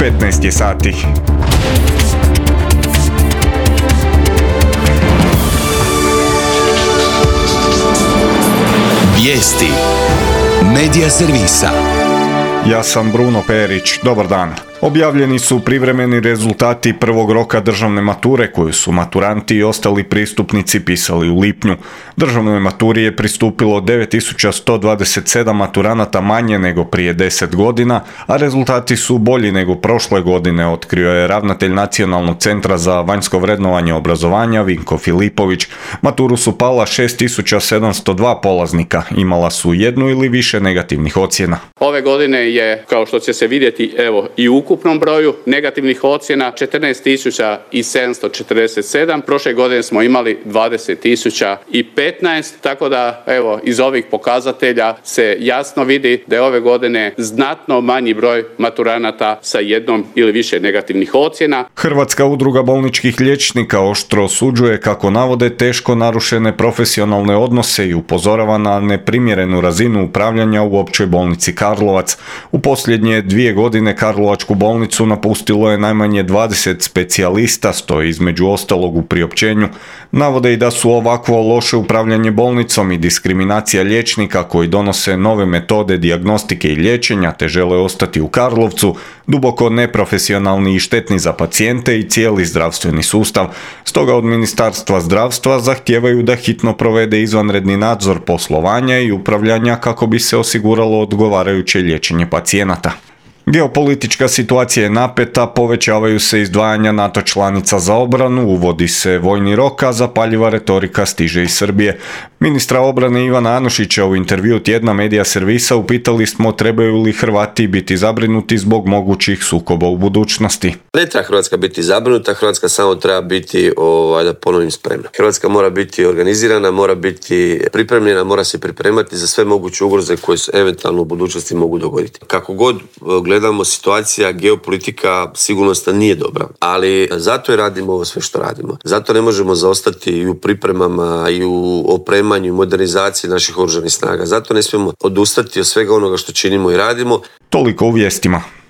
15 je sati. Vijesti Medija servisa. Ja sam Bruno Perić, dobar dan. Objavljeni su privremeni rezultati prvog roka državne mature koju su maturanti i ostali pristupnici pisali u lipnju. Državnoj maturi je pristupilo 9127 maturanata manje nego prije 10 godina, a rezultati su bolji nego prošle godine, otkrio je ravnatelj Nacionalnog centra za vanjsko vrednovanje obrazovanja Vinko Filipović. Maturu su pala 6702 polaznika, imala su jednu ili više negativnih ocjena. Ove godine je, kao što će se vidjeti, i u ukupnom broju negativnih ocjena 14.747. Prošle godine smo imali 20.015, tako da iz ovih pokazatelja se jasno vidi da je ove godine znatno manji broj maturanata sa jednom ili više negativnih ocjena. Hrvatska udruga bolničkih liječnika oštro osuđuje kako navode teško narušene profesionalne odnose i upozorava na neprimjerenu razinu upravljanja u Općoj bolnici Karlovac. U posljednje 2 godine Karlovačku bolnicu napustilo je najmanje 20 specijalista, stoji između ostalog u priopćenju. Navode i da su ovakvo loše upravljanje bolnicom i diskriminacija liječnika koji donose nove metode dijagnostike i liječenja te žele ostati u Karlovcu duboko neprofesionalni i štetni za pacijente i cijeli zdravstveni sustav. Stoga od Ministarstva zdravstva zahtijevaju da hitno provede izvanredni nadzor poslovanja i upravljanja kako bi se osiguralo odgovarajuće liječenje pacijenata. Geopolitička situacija je napeta, povećavaju se izdvajanja NATO članica za obranu, uvodi se vojni rok, a zapaljiva retorika stiže iz Srbije. Ministra obrane Ivana Anušića u intervju tjedna Medija servisa upitali smo trebaju li Hrvati biti zabrinuti zbog mogućih sukoba u budućnosti. Ne treba Hrvatska biti zabrinuta, Hrvatska samo treba biti, da ponovim, spremna. Hrvatska mora biti organizirana, mora biti pripremljena, mora se pripremati za sve moguće ugroze koje se eventualno u budućnosti mogu dogoditi. Kako god gledamo, situacija, geopolitika, sigurnosna nije dobra, ali zato i radimo ovo sve što radimo. Zato ne možemo zaostati i u pripremama i u opremanju i modernizaciji naših oružanih snaga. Zato ne smijemo odustati od svega onoga što činimo i radimo. Toliko u vijestima.